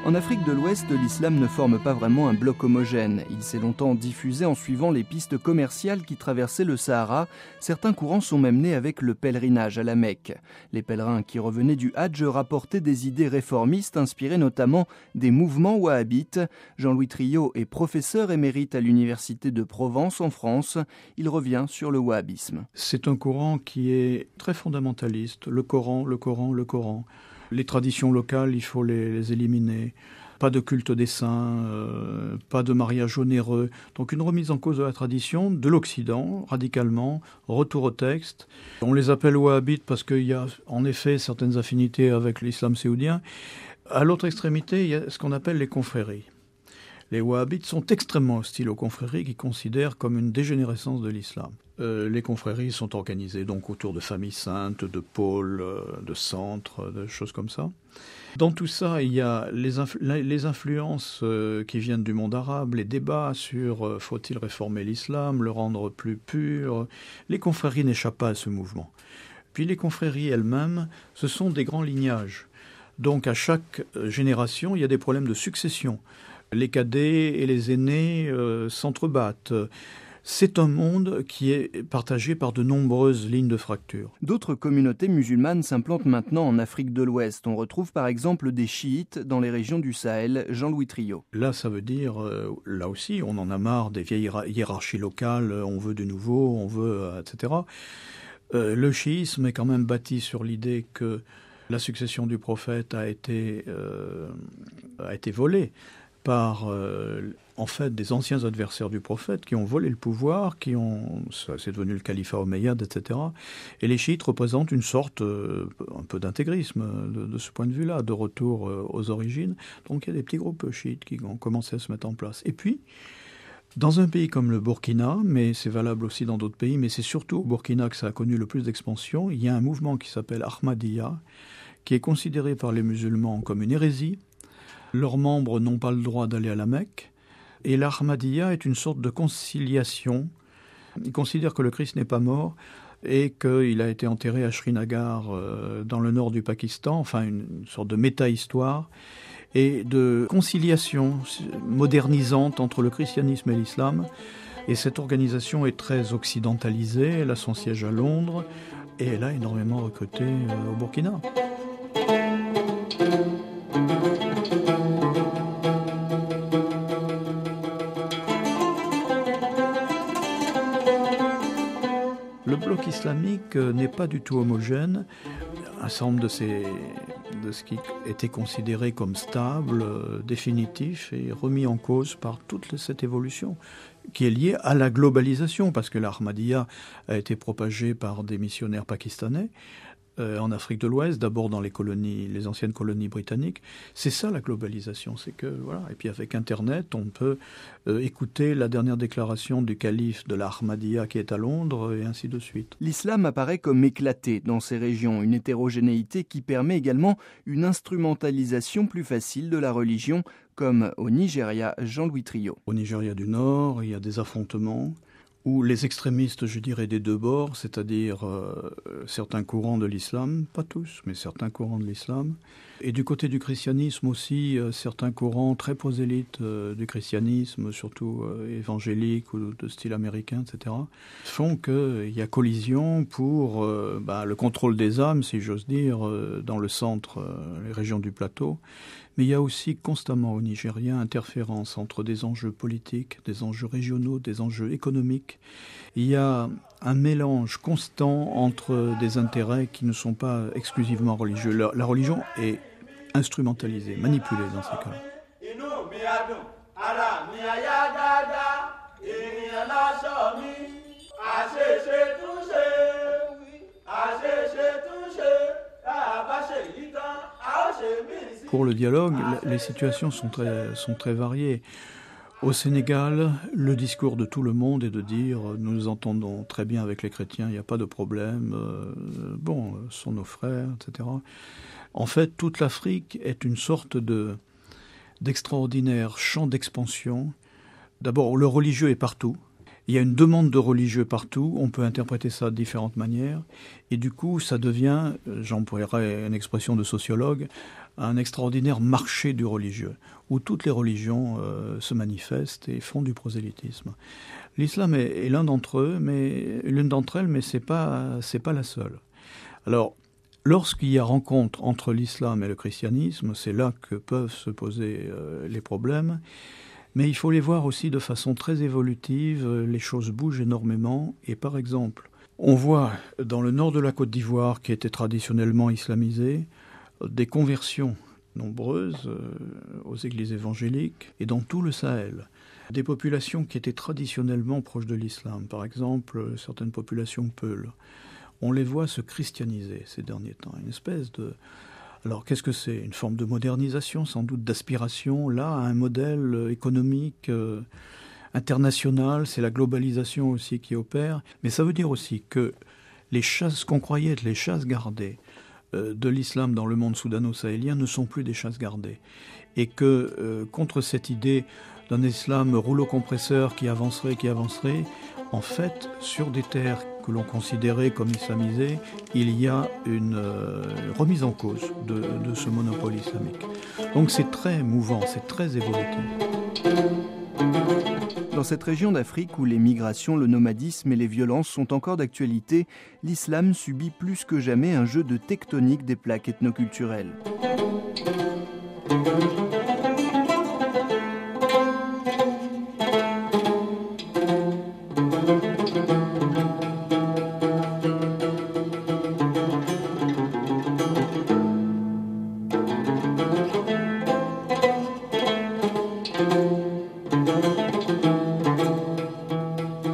En Afrique de l'Ouest, l'islam ne forme pas vraiment un bloc homogène. Il s'est longtemps diffusé en suivant les pistes commerciales qui traversaient le Sahara. Certains courants sont même nés avec le pèlerinage à la Mecque. Les pèlerins qui revenaient du Hadj rapportaient des idées réformistes inspirées notamment des mouvements wahhabites. Jean-Louis Triot est professeur émérite à l'Université de Provence en France. Il revient sur le wahhabisme. C'est un courant qui est très fondamentaliste. Le Coran, le Coran, le Coran. Les traditions locales, il faut les éliminer. Pas de culte des saints, pas de mariage onéreux. Donc une remise en cause de la tradition, de l'Occident, radicalement, retour au texte. On les appelle wahhabites parce qu'il y a en effet certaines affinités avec l'islam saoudien. À l'autre extrémité, il y a ce qu'on appelle les confréries. Les wahhabites sont extrêmement hostiles aux confréries qui considèrent comme une dégénérescence de l'islam. Les confréries sont organisées donc autour de familles saintes, de pôles, de centres, de choses comme ça. Dans tout ça, il y a les influences qui viennent du monde arabe, les débats sur faut-il réformer l'islam, le rendre plus pur. Les confréries n'échappent pas à ce mouvement. Puis les confréries elles-mêmes, ce sont des grands lignages. Donc à chaque génération, il y a des problèmes de succession. Les cadets et les aînés s'entrebattent. C'est un monde qui est partagé par de nombreuses lignes de fracture. D'autres communautés musulmanes s'implantent maintenant en Afrique de l'Ouest. On retrouve par exemple des chiites dans les régions du Sahel. Jean-Louis Triot. Là, ça veut dire, là aussi, on en a marre des vieilles hiérarchies locales, on veut du nouveau, on veut, etc. Le chiisme est quand même bâti sur l'idée que la succession du prophète a été volée par en fait des anciens adversaires du prophète qui ont volé le pouvoir, c'est devenu le califat omeyyade, etc. Et les chiites représentent une sorte un peu d'intégrisme de ce point de vue-là, de retour aux origines. Donc il y a des petits groupes chiites qui ont commencé à se mettre en place. Et puis, dans un pays comme le Burkina, mais c'est valable aussi dans d'autres pays, mais c'est surtout au Burkina que ça a connu le plus d'expansion, il y a un mouvement qui s'appelle Ahmadiyya, qui est considéré par les musulmans comme une hérésie. Leurs membres n'ont pas le droit d'aller à la Mecque. Et l'Ahmadiyya est une sorte de conciliation. Ils considèrent que le Christ n'est pas mort et qu'il a été enterré à Srinagar, dans le nord du Pakistan, enfin une sorte de méta-histoire, et de conciliation modernisante entre le christianisme et l'islam. Et cette organisation est très occidentalisée, elle a son siège à Londres, et elle a énormément recruté au Burkina. Le bloc islamique n'est pas du tout homogène. Un certain nombre de ce qui était considéré comme stable, définitif, est remis en cause par toute cette évolution qui est liée à la globalisation, parce que l'Ahmadiyya a été propagée par des missionnaires pakistanais en Afrique de l'Ouest, d'abord dans les anciennes colonies britanniques. C'est ça la globalisation, c'est que voilà. Et puis avec Internet, on peut écouter la dernière déclaration du calife de l'Ahmadiyya qui est à Londres et ainsi de suite. L'islam apparaît comme éclaté dans ces régions, une hétérogénéité qui permet également une instrumentalisation plus facile de la religion, comme au Nigeria. Jean-Louis Triot. Au Nigeria du Nord, il y a des affrontements où les extrémistes, je dirais, des deux bords, c'est-à-dire certains courants de l'islam, pas tous, mais certains courants de l'islam, et du côté du christianisme aussi, certains courants très prosélytes du christianisme, surtout évangéliques ou de style américain, etc., font qu'il y a collision pour le contrôle des âmes, si j'ose dire, dans le centre, les régions du plateau. Mais il y a aussi constamment au Nigeria interférence entre des enjeux politiques, des enjeux régionaux, des enjeux économiques. Il y a un mélange constant entre des intérêts qui ne sont pas exclusivement religieux. La religion est instrumentalisée, manipulée dans ces cas-là. Pour le dialogue, les situations sont très variées. Au Sénégal, le discours de tout le monde est de dire « nous nous entendons très bien avec les chrétiens, il n'y a pas de problème, ce sont nos frères, etc. » En fait, toute l'Afrique est une sorte d'extraordinaire champ d'expansion. D'abord, le religieux est partout. Il y a une demande de religieux partout, on peut interpréter ça de différentes manières, et du coup, ça devient, j'emploierai une expression de sociologue, un extraordinaire marché du religieux, où toutes les religions se manifestent et font du prosélytisme. L'islam est l'une d'entre elles, mais c'est pas la seule. Alors, lorsqu'il y a rencontre entre l'islam et le christianisme, c'est là que peuvent se poser les problèmes. Mais il faut les voir aussi de façon très évolutive. Les choses bougent énormément. Et par exemple, on voit dans le nord de la Côte d'Ivoire, qui était traditionnellement islamisé, des conversions nombreuses aux églises évangéliques et dans tout le Sahel. Des populations qui étaient traditionnellement proches de l'islam. Par exemple, certaines populations peules. On les voit se christianiser ces derniers temps, une espèce de... Alors qu'est-ce que c'est ? Une forme de modernisation, sans doute d'aspiration, là, à un modèle économique international, c'est la globalisation aussi qui opère. Mais ça veut dire aussi que ce qu'on croyait être les chasses gardées de l'islam dans le monde soudano-sahélien ne sont plus des chasses gardées. Et que contre cette idée d'un islam rouleau compresseur qui avancerait, en fait, sur des terres que l'on considérait comme islamisées, il y a une remise en cause de ce monopole islamique. Donc c'est très mouvant, c'est très évolutif. Dans cette région d'Afrique où les migrations, le nomadisme et les violences sont encore d'actualité, l'islam subit plus que jamais un jeu de tectonique des plaques ethnoculturelles.